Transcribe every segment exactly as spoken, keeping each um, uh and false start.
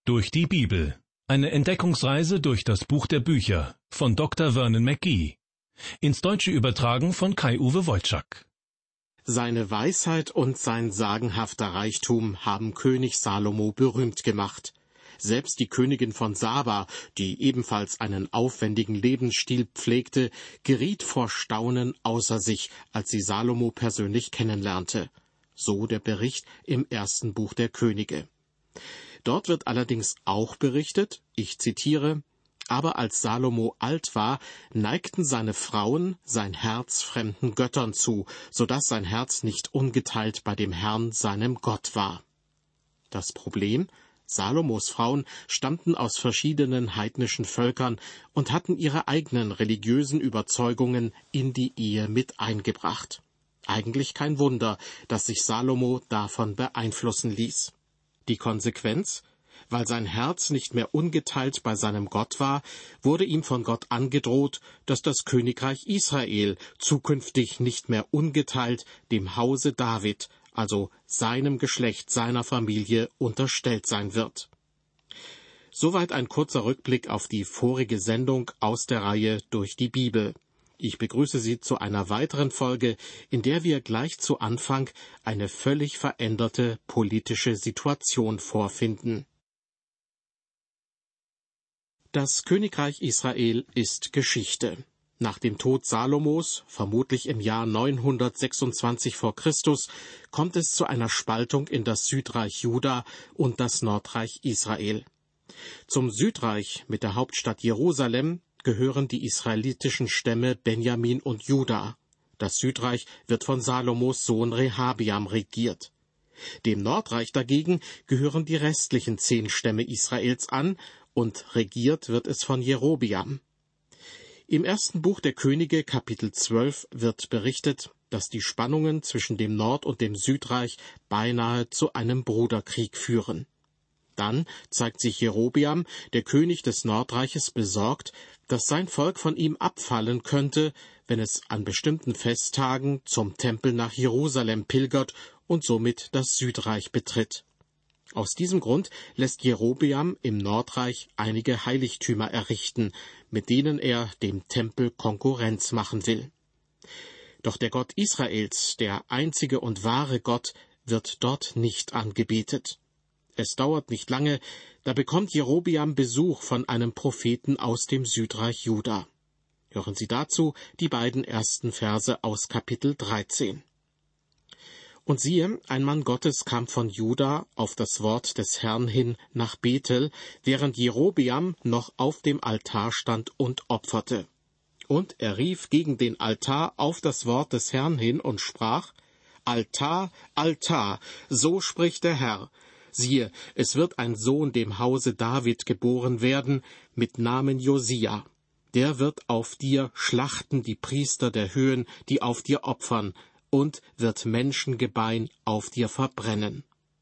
Durch die Bibel. Eine Entdeckungsreise durch das Buch der Bücher von Doktor Vernon McGee. Ins Deutsche übertragen von Kai-Uwe Wolczak. Seine Weisheit und sein sagenhafter Reichtum haben König Salomo berühmt gemacht. Selbst die Königin von Saba, die ebenfalls einen aufwendigen Lebensstil pflegte, geriet vor Staunen außer sich, als sie Salomo persönlich kennenlernte. So der Bericht im ersten Buch der Könige. Dort wird allerdings auch berichtet, ich zitiere, »Aber als Salomo alt war, neigten seine Frauen sein Herz fremden Göttern zu, so dass sein Herz nicht ungeteilt bei dem Herrn, seinem Gott, war.« Das Problem? Salomos Frauen stammten aus verschiedenen heidnischen Völkern und hatten ihre eigenen religiösen Überzeugungen in die Ehe mit eingebracht. Eigentlich kein Wunder, dass sich Salomo davon beeinflussen ließ. Die Konsequenz? Weil sein Herz nicht mehr ungeteilt bei seinem Gott war, wurde ihm von Gott angedroht, dass das Königreich Israel zukünftig nicht mehr ungeteilt dem Hause David, also seinem Geschlecht, seiner Familie, unterstellt sein wird. Soweit ein kurzer Rückblick auf die vorige Sendung aus der Reihe Durch die Bibel. Ich begrüße Sie zu einer weiteren Folge, in der wir gleich zu Anfang eine völlig veränderte politische Situation vorfinden. Das Königreich Israel ist Geschichte. Nach dem Tod Salomos, vermutlich im Jahr neunhundertsechsundzwanzig vor Christus, kommt es zu einer Spaltung in das Südreich Juda und das Nordreich Israel. Zum Südreich mit der Hauptstadt Jerusalem gehören die israelitischen Stämme Benjamin und Juda. Das Südreich wird von Salomos Sohn Rehabeam regiert. Dem Nordreich dagegen gehören die restlichen zehn Stämme Israels an, und regiert wird es von Jerobeam. Im ersten Buch der Könige, Kapitel zwölf, wird berichtet, dass die Spannungen zwischen dem Nord- und dem Südreich beinahe zu einem Bruderkrieg führen. Dann zeigt sich Jerobeam, der König des Nordreiches, besorgt, dass sein Volk von ihm abfallen könnte, wenn es an bestimmten Festtagen zum Tempel nach Jerusalem pilgert und somit das Südreich betritt. Aus diesem Grund lässt Jerobeam im Nordreich einige Heiligtümer errichten, mit denen er dem Tempel Konkurrenz machen will. Doch der Gott Israels, der einzige und wahre Gott, wird dort nicht angebetet. Es dauert nicht lange, da bekommt Jerobeam Besuch von einem Propheten aus dem Südreich Juda. Hören Sie dazu die beiden ersten Verse aus Kapitel dreizehn. Und siehe, ein Mann Gottes kam von Juda auf das Wort des Herrn hin nach Bethel, während Jerobeam noch auf dem Altar stand und opferte. Und er rief gegen den Altar auf das Wort des Herrn hin und sprach, »Altar, Altar, so spricht der Herr. Siehe, es wird ein Sohn dem Hause David geboren werden, mit Namen Josia. Der wird auf dir schlachten die Priester der Höhen, die auf dir opfern, und wird Menschengebein auf dir verbrennen.«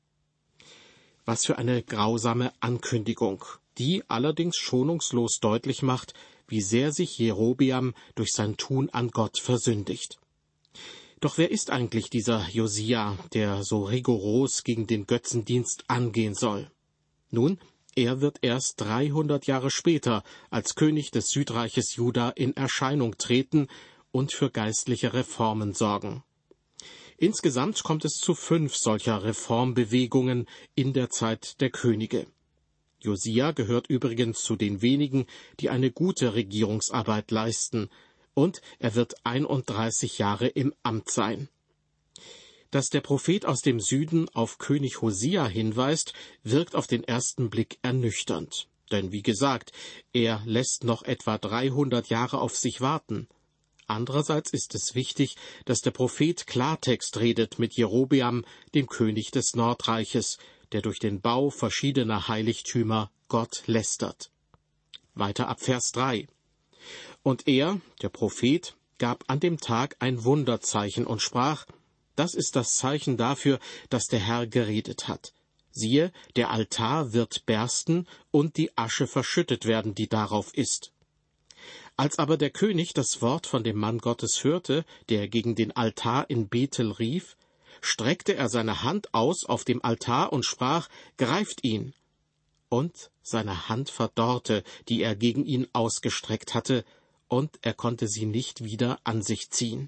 Was für eine grausame Ankündigung, die allerdings schonungslos deutlich macht, wie sehr sich Jerobeam durch sein Tun an Gott versündigt. Doch wer ist eigentlich dieser Josia, der so rigoros gegen den Götzendienst angehen soll? Nun, er wird erst dreihundert Jahre später als König des Südreiches Juda in Erscheinung treten und für geistliche Reformen sorgen. Insgesamt kommt es zu fünf solcher Reformbewegungen in der Zeit der Könige. Josia gehört übrigens zu den wenigen, die eine gute Regierungsarbeit leisten, und er wird einunddreißig Jahre im Amt sein. Dass der Prophet aus dem Süden auf König Hosia hinweist, wirkt auf den ersten Blick ernüchternd. Denn wie gesagt, er lässt noch etwa dreihundert Jahre auf sich warten. Andererseits ist es wichtig, dass der Prophet Klartext redet mit Jerobeam, dem König des Nordreiches, der durch den Bau verschiedener Heiligtümer Gott lästert. Weiter ab Vers drei. Und er, der Prophet, gab an dem Tag ein Wunderzeichen und sprach, das ist das Zeichen dafür, dass der Herr geredet hat. Siehe, der Altar wird bersten und die Asche verschüttet werden, die darauf ist. Als aber der König das Wort von dem Mann Gottes hörte, der gegen den Altar in Bethel rief, streckte er seine Hand aus auf dem Altar und sprach, greift ihn. und seine Hand verdorrte, die er gegen ihn ausgestreckt hatte, und er konnte sie nicht wieder an sich ziehen.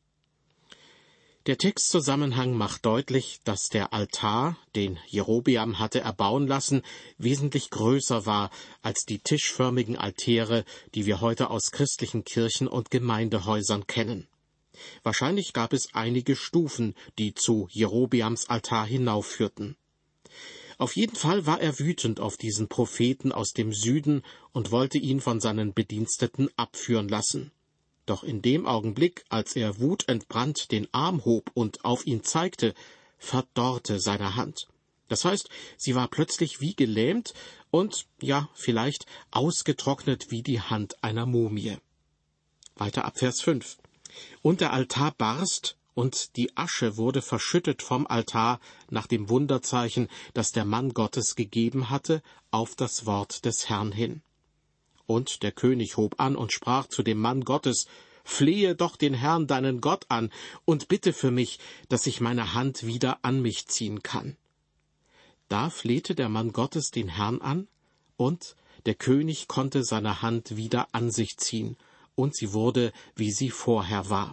Der Textzusammenhang macht deutlich, dass der Altar, den Jerobeam hatte erbauen lassen, wesentlich größer war als die tischförmigen Altäre, die wir heute aus christlichen Kirchen und Gemeindehäusern kennen. Wahrscheinlich gab es einige Stufen, die zu Jerobeams Altar hinaufführten. Auf jeden Fall war er wütend auf diesen Propheten aus dem Süden und wollte ihn von seinen Bediensteten abführen lassen. Doch in dem Augenblick, als er wutentbrannt den Arm hob und auf ihn zeigte, verdorrte seine Hand. Das heißt, sie war plötzlich wie gelähmt und, ja, vielleicht ausgetrocknet wie die Hand einer Mumie. Weiter ab Vers fünf. Und der Altar barst, und die Asche wurde verschüttet vom Altar nach dem Wunderzeichen, das der Mann Gottes gegeben hatte, auf das Wort des Herrn hin. Und der König hob an und sprach zu dem Mann Gottes: Flehe doch den Herrn, deinen Gott, an, und bitte für mich, dass ich meine Hand wieder an mich ziehen kann. Da flehte der Mann Gottes den Herrn an, und der König konnte seine Hand wieder an sich ziehen, und sie wurde, wie sie vorher war.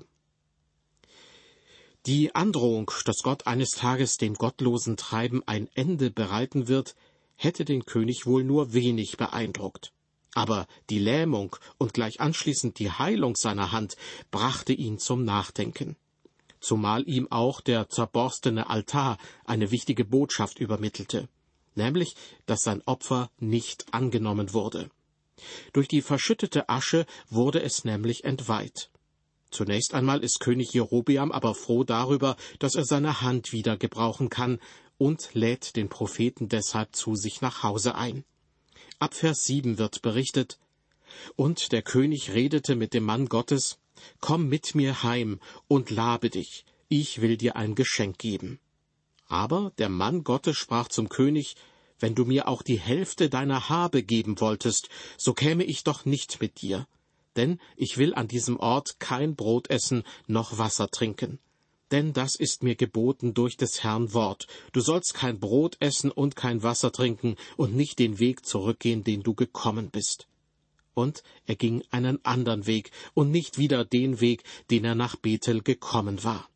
Die Androhung, dass Gott eines Tages dem gottlosen Treiben ein Ende bereiten wird, hätte den König wohl nur wenig beeindruckt. Aber die Lähmung und gleich anschließend die Heilung seiner Hand brachte ihn zum Nachdenken. Zumal ihm auch der zerborstene Altar eine wichtige Botschaft übermittelte, nämlich, dass sein Opfer nicht angenommen wurde. Durch die verschüttete Asche wurde es nämlich entweiht. Zunächst einmal ist König Jerobeam aber froh darüber, dass er seine Hand wieder gebrauchen kann, und lädt den Propheten deshalb zu sich nach Hause ein. Ab Vers sieben wird berichtet: Und der König redete mit dem Mann Gottes: Komm mit mir heim und labe dich, ich will dir ein Geschenk geben. Aber der Mann Gottes sprach zum König: Wenn du mir auch die Hälfte deiner Habe geben wolltest, so käme ich doch nicht mit dir, denn ich will an diesem Ort kein Brot essen noch Wasser trinken. Denn das ist mir geboten durch des Herrn Wort. Du sollst kein Brot essen und kein Wasser trinken und nicht den Weg zurückgehen, den du gekommen bist. Und er ging einen anderen Weg und nicht wieder den Weg, den er nach Bethel gekommen war.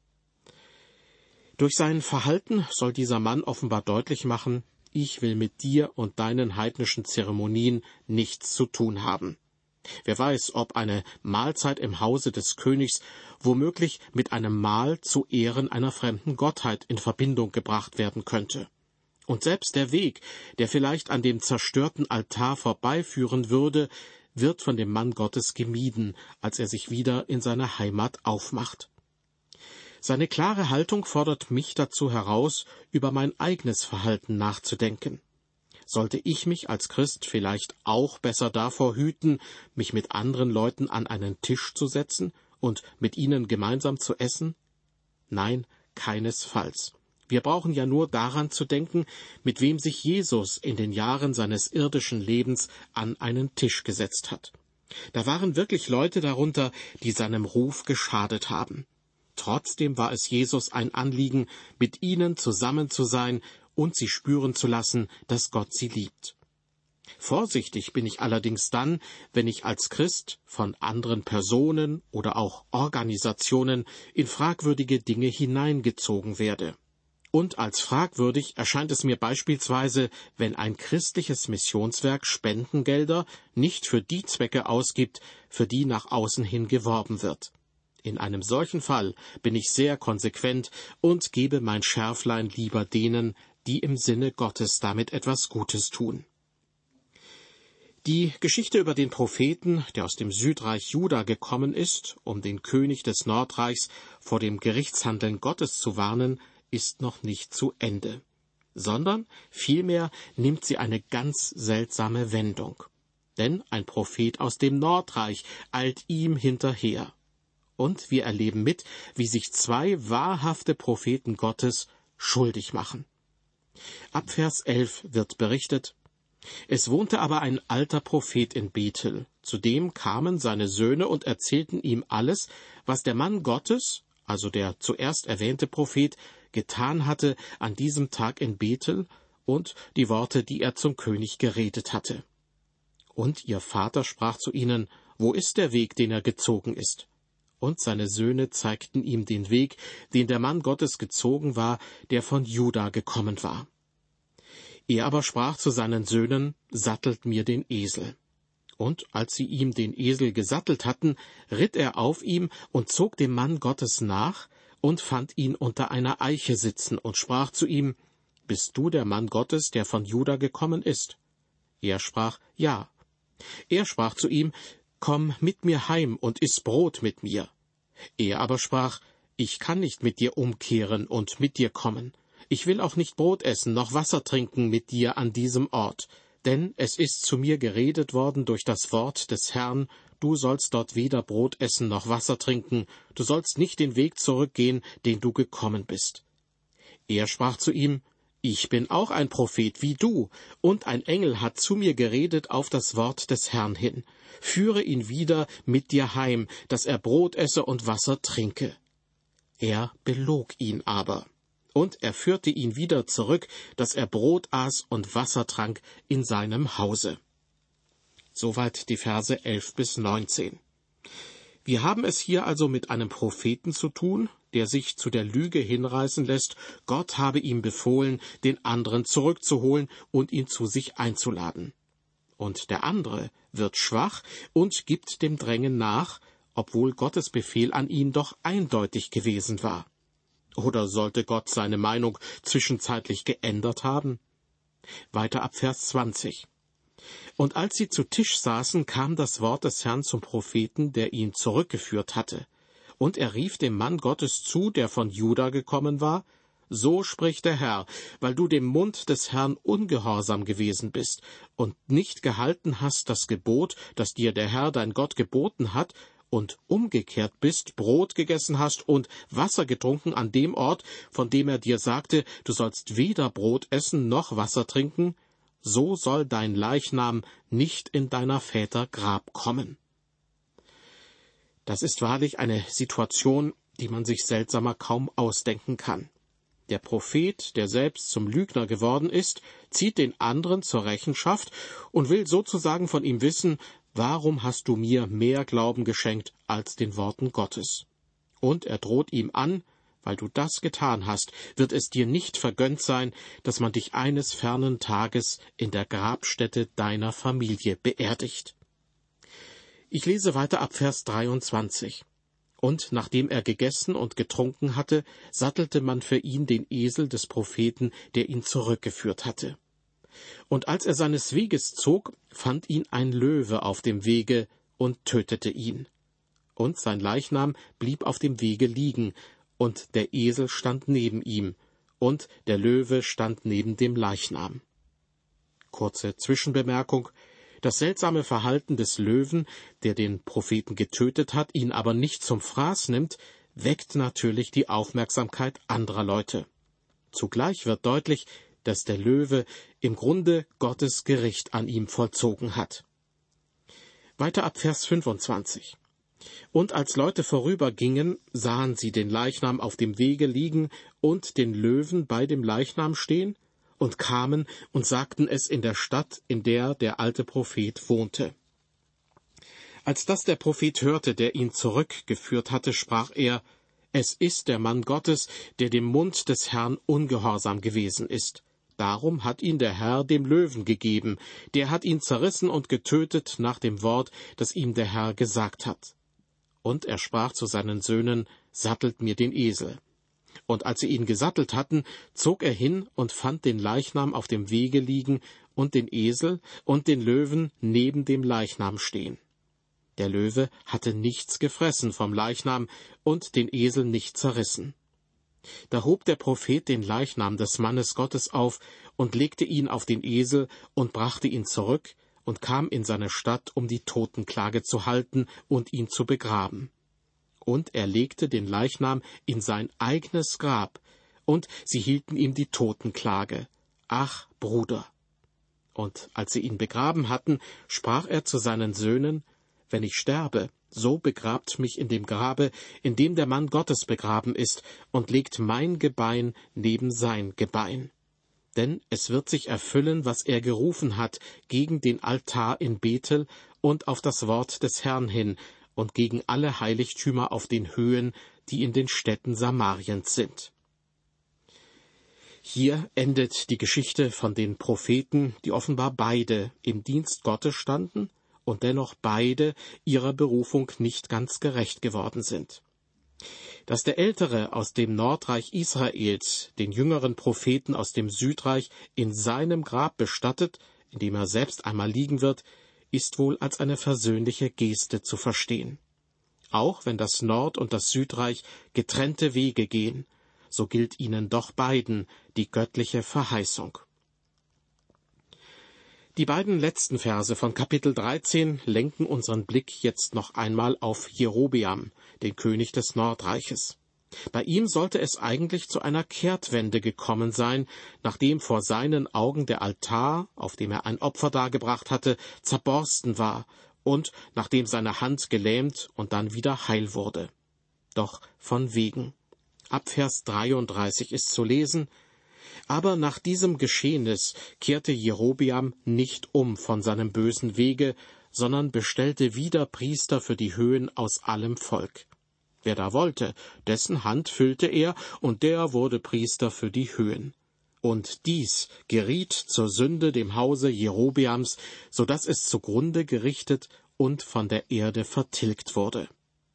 Durch sein Verhalten soll dieser Mann offenbar deutlich machen: Ich will mit dir und deinen heidnischen Zeremonien nichts zu tun haben. Wer weiß, ob eine Mahlzeit im Hause des Königs womöglich mit einem Mahl zu Ehren einer fremden Gottheit in Verbindung gebracht werden könnte. Und selbst der Weg, der vielleicht an dem zerstörten Altar vorbeiführen würde, wird von dem Mann Gottes gemieden, als er sich wieder in seine Heimat aufmacht. Seine klare Haltung fordert mich dazu heraus, über mein eigenes Verhalten nachzudenken. Sollte ich mich als Christ vielleicht auch besser davor hüten, mich mit anderen Leuten an einen Tisch zu setzen und mit ihnen gemeinsam zu essen? Nein, keinesfalls. Wir brauchen ja nur daran zu denken, mit wem sich Jesus in den Jahren seines irdischen Lebens an einen Tisch gesetzt hat. Da waren wirklich Leute darunter, die seinem Ruf geschadet haben. Trotzdem war es Jesus ein Anliegen, mit ihnen zusammen zu sein und sie spüren zu lassen, dass Gott sie liebt. Vorsichtig bin ich allerdings dann, wenn ich als Christ von anderen Personen oder auch Organisationen in fragwürdige Dinge hineingezogen werde. Und als fragwürdig erscheint es mir beispielsweise, wenn ein christliches Missionswerk Spendengelder nicht für die Zwecke ausgibt, für die nach außen hin geworben wird. In einem solchen Fall bin ich sehr konsequent und gebe mein Schärflein lieber denen, die im Sinne Gottes damit etwas Gutes tun. Die Geschichte über den Propheten, der aus dem Südreich Juda gekommen ist, um den König des Nordreichs vor dem Gerichtshandeln Gottes zu warnen, ist noch nicht zu Ende, sondern vielmehr nimmt sie eine ganz seltsame Wendung. Denn ein Prophet aus dem Nordreich eilt ihm hinterher. Und wir erleben mit, wie sich zwei wahrhafte Propheten Gottes schuldig machen. Ab Vers elf wird berichtet: Es wohnte aber ein alter Prophet in Bethel. Zu dem kamen seine Söhne und erzählten ihm alles, was der Mann Gottes, also der zuerst erwähnte Prophet, getan hatte an diesem Tag in Bethel und die Worte, die er zum König geredet hatte. Und ihr Vater sprach zu ihnen: Wo ist der Weg, den er gezogen ist? Und seine Söhne zeigten ihm den Weg, den der Mann Gottes gezogen war, der von Juda gekommen war. Er aber sprach zu seinen Söhnen: Sattelt mir den Esel. Und als sie ihm den Esel gesattelt hatten, ritt er auf ihm und zog dem Mann Gottes nach und fand ihn unter einer Eiche sitzen und sprach zu ihm: Bist du der Mann Gottes, der von Juda gekommen ist? Er sprach: Ja. Er sprach zu ihm: Komm mit mir heim und iss Brot mit mir. Er aber sprach: Ich kann nicht mit dir umkehren und mit dir kommen. Ich will auch nicht Brot essen noch Wasser trinken mit dir an diesem Ort. Denn es ist zu mir geredet worden durch das Wort des Herrn: Du sollst dort weder Brot essen noch Wasser trinken, du sollst nicht den Weg zurückgehen, den du gekommen bist. Er sprach zu ihm: Ich bin auch ein Prophet wie du, und ein Engel hat zu mir geredet auf das Wort des Herrn hin. Führe ihn wieder mit dir heim, dass er Brot esse und Wasser trinke. Er belog ihn aber. Und er führte ihn wieder zurück, dass er Brot aß und Wasser trank in seinem Hause. Soweit die Verse elf bis neunzehn. Wir haben es hier also mit einem Propheten zu tun, der sich zu der Lüge hinreißen lässt, Gott habe ihm befohlen, den anderen zurückzuholen und ihn zu sich einzuladen. Und der andere wird schwach und gibt dem Drängen nach, obwohl Gottes Befehl an ihn doch eindeutig gewesen war. Oder sollte Gott seine Meinung zwischenzeitlich geändert haben? Weiter ab Vers zwanzig. Und als sie zu Tisch saßen, kam das Wort des Herrn zum Propheten, der ihn zurückgeführt hatte. Und er rief dem Mann Gottes zu, der von Juda gekommen war: So spricht der Herr, weil du dem Mund des Herrn ungehorsam gewesen bist und nicht gehalten hast das Gebot, das dir der Herr dein Gott geboten hat, und umgekehrt bist, Brot gegessen hast und Wasser getrunken an dem Ort, von dem er dir sagte, du sollst weder Brot essen noch Wasser trinken, so soll dein Leichnam nicht in deiner Väter Grab kommen. Das ist wahrlich eine Situation, die man sich seltsamer kaum ausdenken kann. Der Prophet, der selbst zum Lügner geworden ist, zieht den anderen zur Rechenschaft und will sozusagen von ihm wissen: Warum hast du mir mehr Glauben geschenkt als den Worten Gottes? Und er droht ihm an: Weil du das getan hast, wird es dir nicht vergönnt sein, dass man dich eines fernen Tages in der Grabstätte deiner Familie beerdigt. Ich lese weiter ab Vers dreiundzwanzig. Und nachdem er gegessen und getrunken hatte, sattelte man für ihn den Esel des Propheten, der ihn zurückgeführt hatte. Und als er seines Weges zog, fand ihn ein Löwe auf dem Wege und tötete ihn. Und sein Leichnam blieb auf dem Wege liegen, und der Esel stand neben ihm, und der Löwe stand neben dem Leichnam. Kurze Zwischenbemerkung: Das seltsame Verhalten des Löwen, der den Propheten getötet hat, ihn aber nicht zum Fraß nimmt, weckt natürlich die Aufmerksamkeit anderer Leute. Zugleich wird deutlich, dass der Löwe im Grunde Gottes Gericht an ihm vollzogen hat. Weiter ab Vers fünfundzwanzig. Und als Leute vorübergingen, sahen sie den Leichnam auf dem Wege liegen und den Löwen bei dem Leichnam stehen und kamen und sagten es in der Stadt, in der der alte Prophet wohnte. Als das der Prophet hörte, der ihn zurückgeführt hatte, sprach er: Es ist der Mann Gottes, der dem Mund des Herrn ungehorsam gewesen ist. Darum hat ihn der Herr dem Löwen gegeben, der hat ihn zerrissen und getötet nach dem Wort, das ihm der Herr gesagt hat. Und er sprach zu seinen Söhnen: Sattelt mir den Esel. Und als sie ihn gesattelt hatten, zog er hin und fand den Leichnam auf dem Wege liegen und den Esel und den Löwen neben dem Leichnam stehen. Der Löwe hatte nichts gefressen vom Leichnam und den Esel nicht zerrissen. Da hob der Prophet den Leichnam des Mannes Gottes auf und legte ihn auf den Esel und brachte ihn zurück und kam in seine Stadt, um die Totenklage zu halten und ihn zu begraben. Und er legte den Leichnam in sein eigenes Grab, und sie hielten ihm die Totenklage: Ach, Bruder! Und als sie ihn begraben hatten, sprach er zu seinen Söhnen: Wenn ich sterbe, so begrabt mich in dem Grabe, in dem der Mann Gottes begraben ist, und legt mein Gebein neben sein Gebein. denn es wird sich erfüllen, was er gerufen hat gegen den Altar in Bethel und auf das Wort des Herrn hin und gegen alle Heiligtümer auf den Höhen, die in den Städten Samariens sind. Hier endet die Geschichte von den Propheten, die offenbar beide im Dienst Gottes standen und dennoch beide ihrer Berufung nicht ganz gerecht geworden sind. Dass der Ältere aus dem Nordreich Israels den jüngeren Propheten aus dem Südreich in seinem Grab bestattet, in dem er selbst einmal liegen wird, ist wohl als eine versöhnliche Geste zu verstehen. Auch wenn das Nord- und das Südreich getrennte Wege gehen, so gilt ihnen doch beiden die göttliche Verheißung. Die beiden letzten Verse von Kapitel dreizehn lenken unseren Blick jetzt noch einmal auf Jerobeam, den König des Nordreiches. Bei ihm sollte es eigentlich zu einer Kehrtwende gekommen sein, nachdem vor seinen Augen der Altar, auf dem er ein Opfer dargebracht hatte, zerborsten war und nachdem seine Hand gelähmt und dann wieder heil wurde. Doch von wegen. Ab Vers dreiunddreißig ist zu lesen: Aber nach diesem Geschehnis kehrte Jerobeam nicht um von seinem bösen Wege, sondern bestellte wieder Priester für die Höhen aus allem Volk. Wer da wollte, dessen Hand füllte er, und der wurde Priester für die Höhen. Und dies geriet zur Sünde dem Hause Jerobeams, so dass es zugrunde gerichtet und von der Erde vertilgt wurde.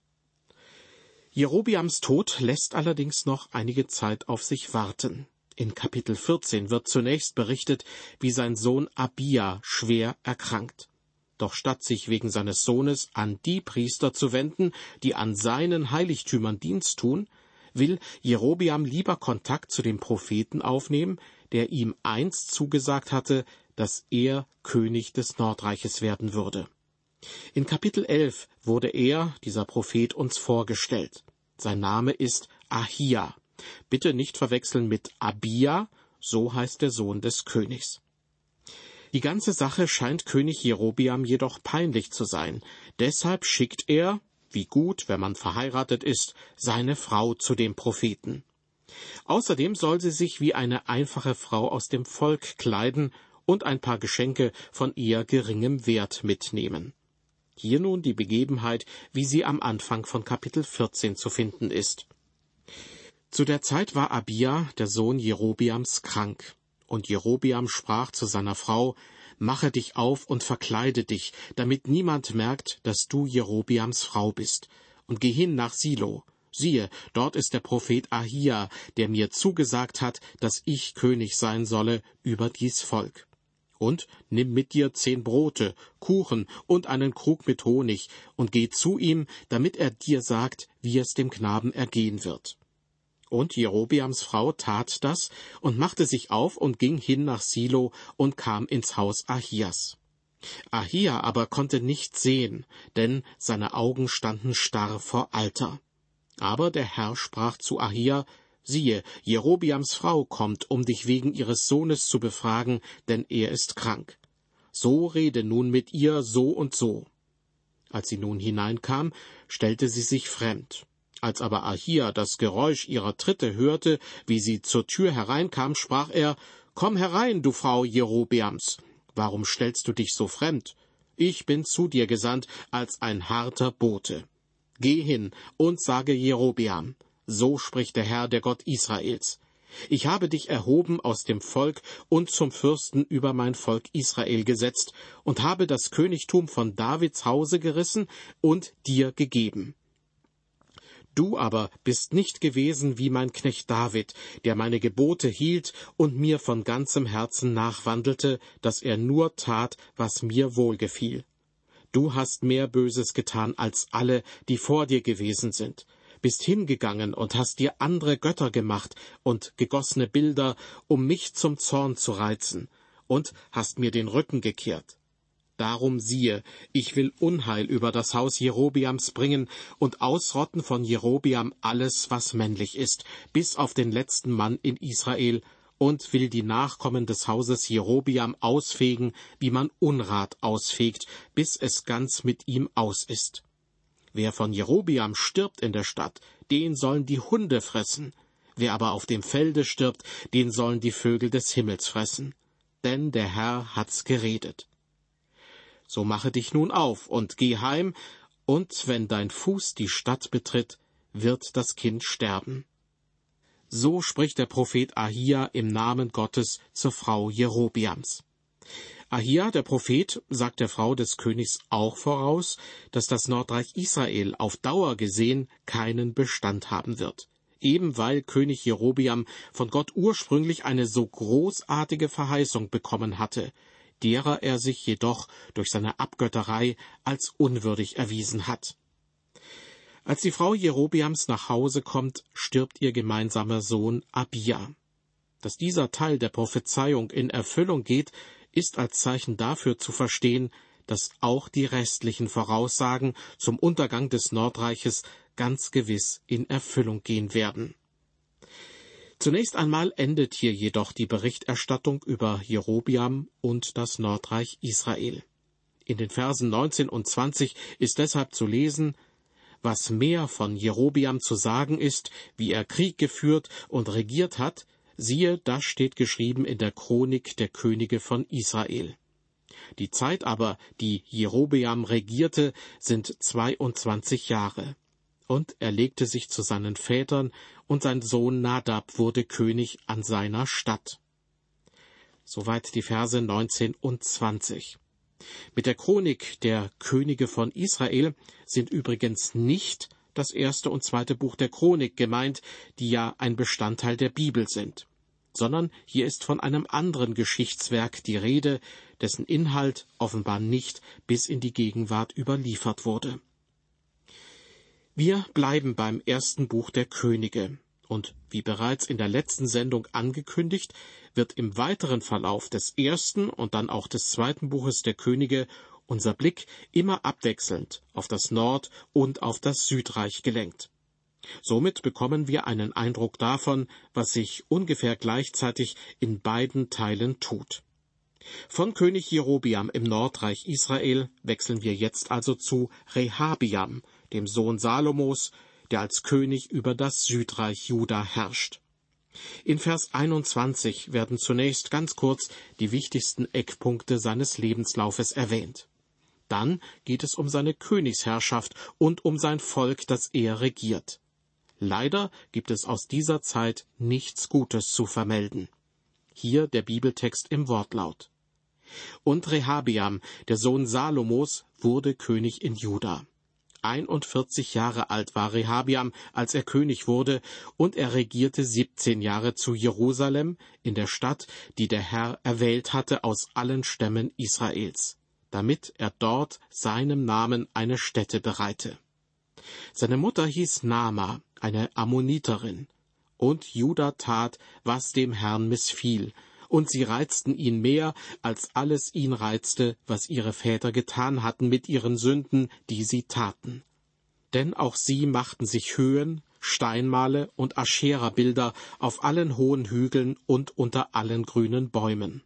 Jerobeams Tod lässt allerdings noch einige Zeit auf sich warten. In Kapitel vierzehn wird zunächst berichtet, wie sein Sohn Abia schwer erkrankt. Doch statt sich wegen seines Sohnes an die Priester zu wenden, die an seinen Heiligtümern Dienst tun, will Jerobeam lieber Kontakt zu dem Propheten aufnehmen, der ihm einst zugesagt hatte, dass er König des Nordreiches werden würde. In Kapitel elf wurde er, dieser Prophet, uns vorgestellt. Sein Name ist Ahia. Bitte nicht verwechseln mit Abia, so heißt der Sohn des Königs. Die ganze Sache scheint König Jerobeam jedoch peinlich zu sein. Deshalb schickt er, wie gut, wenn man verheiratet ist, seine Frau zu dem Propheten. Außerdem soll sie sich wie eine einfache Frau aus dem Volk kleiden und ein paar Geschenke von eher geringem Wert mitnehmen. Hier nun die Begebenheit, wie sie am Anfang von Kapitel vierzehn zu finden ist. Zu der Zeit war Abia, der Sohn Jerobeams, krank. Und Jerobeam sprach zu seiner Frau: Mache dich auf und verkleide dich, damit niemand merkt, dass du Jerobeams Frau bist. Und geh hin nach Silo. Siehe, dort ist der Prophet Ahia, der mir zugesagt hat, dass ich König sein solle über dies Volk. Und nimm mit dir zehn Brote, Kuchen und einen Krug mit Honig, und geh zu ihm, damit er dir sagt, wie es dem Knaben ergehen wird. Und Jerobeams Frau tat das und machte sich auf und ging hin nach Silo und kam ins Haus Ahias. Ahia aber konnte nichts sehen, denn seine Augen standen starr vor Alter. Aber der Herr sprach zu Ahia: Siehe, Jerobeams Frau kommt, um dich wegen ihres Sohnes zu befragen, denn er ist krank. So rede nun mit ihr so und so. Als sie nun hineinkam, stellte sie sich fremd. Als aber Ahia das Geräusch ihrer Tritte hörte, wie sie zur Tür hereinkam, sprach er: Komm herein, du Frau Jerobeams. Warum stellst du dich so fremd? Ich bin zu dir gesandt als ein harter Bote. Geh hin und sage Jerobeam: So spricht der Herr, der Gott Israels: Ich habe dich erhoben aus dem Volk und zum Fürsten über mein Volk Israel gesetzt und habe das Königtum von Davids Hause gerissen und dir gegeben. Du aber bist nicht gewesen wie mein Knecht David, der meine Gebote hielt und mir von ganzem Herzen nachwandelte, dass er nur tat, was mir wohlgefiel. Du hast mehr Böses getan als alle, die vor dir gewesen sind, bist hingegangen und hast dir andere Götter gemacht und gegossene Bilder, um mich zum Zorn zu reizen, und hast mir den Rücken gekehrt. Darum siehe, ich will Unheil über das Haus Jerobeams bringen und ausrotten von Jerobeam alles, was männlich ist, bis auf den letzten Mann in Israel, und will die Nachkommen des Hauses Jerobeam ausfegen, wie man Unrat ausfegt, bis es ganz mit ihm aus ist. Wer von Jerobeam stirbt in der Stadt, den sollen die Hunde fressen. Wer aber auf dem Felde stirbt, den sollen die Vögel des Himmels fressen. Denn der Herr hat's geredet. So mache dich nun auf und geh heim, und wenn dein Fuß die Stadt betritt, wird das Kind sterben. So spricht der Prophet Ahia im Namen Gottes zur Frau Jerobiams. Ahia, der Prophet, sagt der Frau des Königs auch voraus, dass das Nordreich Israel auf Dauer gesehen keinen Bestand haben wird, eben weil König Jerobiam von Gott ursprünglich eine so großartige Verheißung bekommen hatte, derer er sich jedoch durch seine Abgötterei als unwürdig erwiesen hat. Als die Frau Jerobiams nach Hause kommt, stirbt ihr gemeinsamer Sohn Abia. Dass dieser Teil der Prophezeiung in Erfüllung geht, ist als Zeichen dafür zu verstehen, dass auch die restlichen Voraussagen zum Untergang des Nordreiches ganz gewiss in Erfüllung gehen werden. Zunächst einmal endet hier jedoch die Berichterstattung über Jerobiam und das Nordreich Israel. In den Versen neunzehn und zwanzig ist deshalb zu lesen: Was mehr von Jerobiam zu sagen ist, wie er Krieg geführt und regiert hat, siehe, das steht geschrieben in der Chronik der Könige von Israel. Die Zeit aber, die Jerobeam regierte, sind zweiundzwanzig Jahre. Und er legte sich zu seinen Vätern, und sein Sohn Nadab wurde König an seiner Statt. Soweit die Verse neunzehn und zwanzig. Mit der Chronik der Könige von Israel sind übrigens nicht das erste und zweite Buch der Chronik gemeint, die ja ein Bestandteil der Bibel sind, sondern hier ist von einem anderen Geschichtswerk die Rede, dessen Inhalt offenbar nicht bis in die Gegenwart überliefert wurde. Wir bleiben beim ersten Buch der Könige, und wie bereits in der letzten Sendung angekündigt, wird im weiteren Verlauf des ersten und dann auch des zweiten Buches der Könige unser Blick immer abwechselnd auf das Nord- und auf das Südreich gelenkt. Somit bekommen wir einen Eindruck davon, was sich ungefähr gleichzeitig in beiden Teilen tut. Von König Jerobiam im Nordreich Israel wechseln wir jetzt also zu Rehabiam, dem Sohn Salomos, der als König über das Südreich Juda herrscht. In Vers einundzwanzig werden zunächst ganz kurz die wichtigsten Eckpunkte seines Lebenslaufes erwähnt. Dann geht es um seine Königsherrschaft und um sein Volk, das er regiert. Leider gibt es aus dieser Zeit nichts Gutes zu vermelden. Hier der Bibeltext im Wortlaut. Und Rehabiam, der Sohn Salomos, wurde König in Juda. einundvierzig Jahre alt war Rehabiam, als er König wurde, und er regierte siebzehn Jahre zu Jerusalem, in der Stadt, die der Herr erwählt hatte aus allen Stämmen Israels, damit er dort seinem Namen eine Stätte bereite. Seine Mutter hieß Naama, eine Ammoniterin, und Juda tat, was dem Herrn missfiel, und sie reizten ihn mehr, als alles ihn reizte, was ihre Väter getan hatten mit ihren Sünden, die sie taten. Denn auch sie machten sich Höhen, Steinmale und Aschera-Bilder auf allen hohen Hügeln und unter allen grünen Bäumen.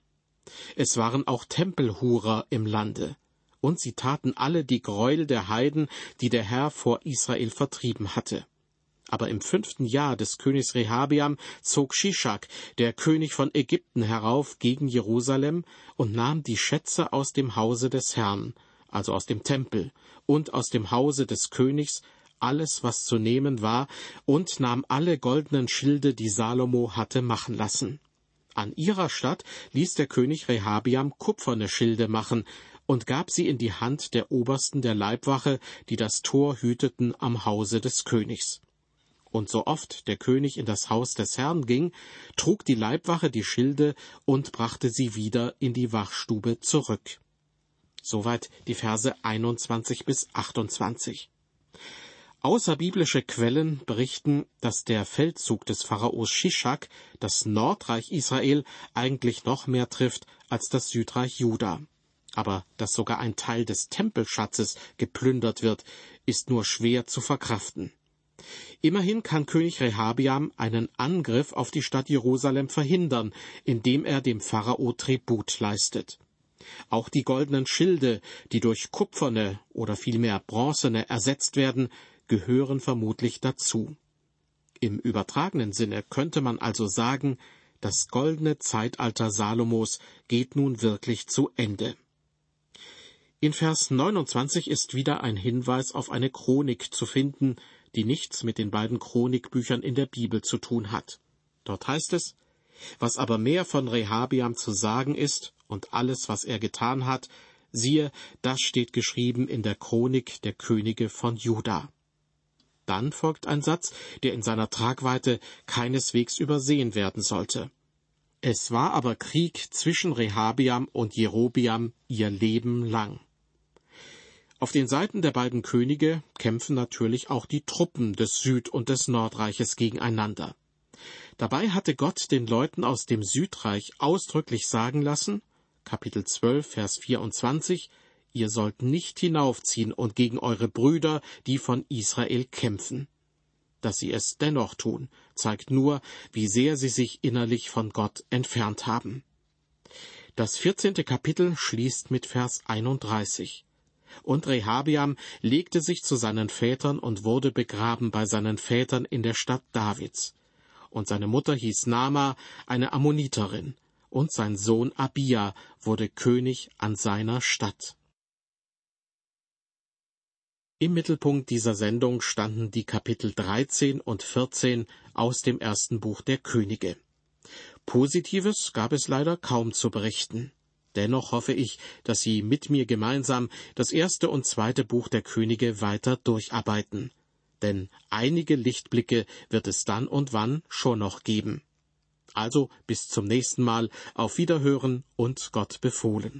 Es waren auch Tempelhurer im Lande, und sie taten alle die Gräuel der Heiden, die der Herr vor Israel vertrieben hatte. Aber im fünften Jahr des Königs Rehabiam zog Shischak, der König von Ägypten, herauf gegen Jerusalem und nahm die Schätze aus dem Hause des Herrn, also aus dem Tempel, und aus dem Hause des Königs, alles, was zu nehmen war, und nahm alle goldenen Schilde, die Salomo hatte machen lassen. An ihrer Statt ließ der König Rehabiam kupferne Schilde machen und gab sie in die Hand der Obersten der Leibwache, die das Tor hüteten am Hause des Königs. Und so oft der König in das Haus des Herrn ging, trug die Leibwache die Schilde und brachte sie wieder in die Wachstube zurück. Soweit die Verse einundzwanzig bis achtundzwanzig. Außerbiblische Quellen berichten, dass der Feldzug des Pharaos Shischak das Nordreich Israel eigentlich noch mehr trifft als das Südreich Juda. Aber dass sogar ein Teil des Tempelschatzes geplündert wird, ist nur schwer zu verkraften. Immerhin kann König Rehabiam einen Angriff auf die Stadt Jerusalem verhindern, indem er dem Pharao Tribut leistet. Auch die goldenen Schilde, die durch kupferne oder vielmehr bronzene ersetzt werden, gehören vermutlich dazu. Im übertragenen Sinne könnte man also sagen, das goldene Zeitalter Salomos geht nun wirklich zu Ende. In Vers neunundzwanzig ist wieder ein Hinweis auf eine Chronik zu finden, die nichts mit den beiden Chronikbüchern in der Bibel zu tun hat. Dort heißt es: Was aber mehr von Rehabiam zu sagen ist und alles, was er getan hat, siehe, das steht geschrieben in der Chronik der Könige von Juda. Dann folgt ein Satz, der in seiner Tragweite keineswegs übersehen werden sollte. Es war aber Krieg zwischen Rehabiam und Jerobiam ihr Leben lang. Auf den Seiten der beiden Könige kämpfen natürlich auch die Truppen des Süd- und des Nordreiches gegeneinander. Dabei hatte Gott den Leuten aus dem Südreich ausdrücklich sagen lassen, Kapitel zwölf, Vers vierundzwanzig, ihr sollt nicht hinaufziehen und gegen eure Brüder, die von Israel kämpfen. Dass sie es dennoch tun, zeigt nur, wie sehr sie sich innerlich von Gott entfernt haben. Das vierzehnte Kapitel schließt mit Vers einunddreißig. Und Rehabiam legte sich zu seinen Vätern und wurde begraben bei seinen Vätern in der Stadt Davids. Und seine Mutter hieß Naama, eine Ammoniterin, und sein Sohn Abia wurde König an seiner Stadt. Im Mittelpunkt dieser Sendung standen die Kapitel dreizehn und vierzehn aus dem ersten Buch der Könige. Positives gab es leider kaum zu berichten. Dennoch hoffe ich, dass Sie mit mir gemeinsam das erste und zweite Buch der Könige weiter durcharbeiten. Denn einige Lichtblicke wird es dann und wann schon noch geben. Also bis zum nächsten Mal, auf Wiederhören und Gott befohlen.